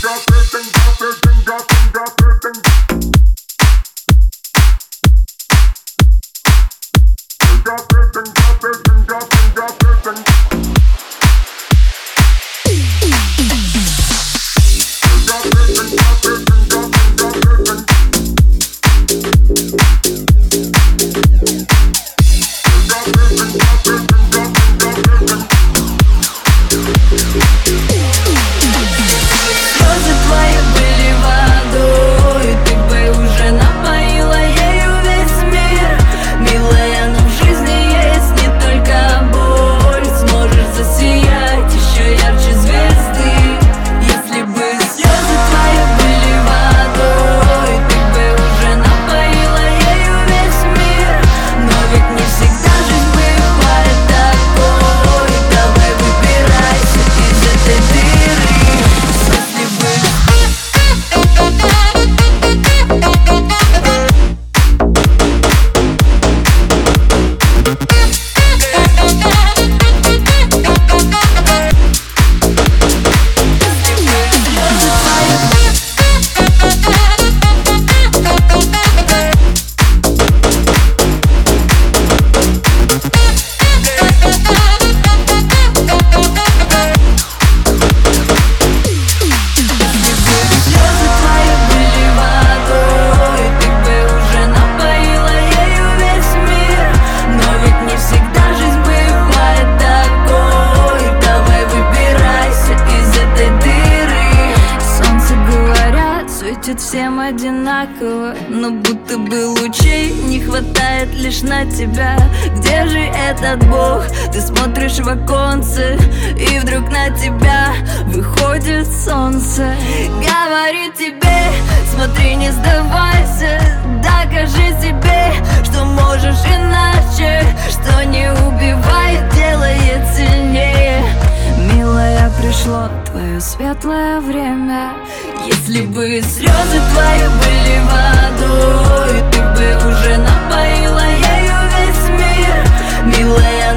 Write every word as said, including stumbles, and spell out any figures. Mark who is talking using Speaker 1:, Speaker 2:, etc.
Speaker 1: Всем одинаково, но будто бы лучей не хватает лишь на тебя. Где же этот Бог? Ты смотришь в оконце, и вдруг на тебя выходит солнце. Говорит тебе, смотри, не сдавайся, докажи себе, что можешь иначе, что не убивает, делает сильнее. Милая, пришло твое светлое время. Если бы слезы твои были водой, ты бы уже напоила ею весь мир. Милая,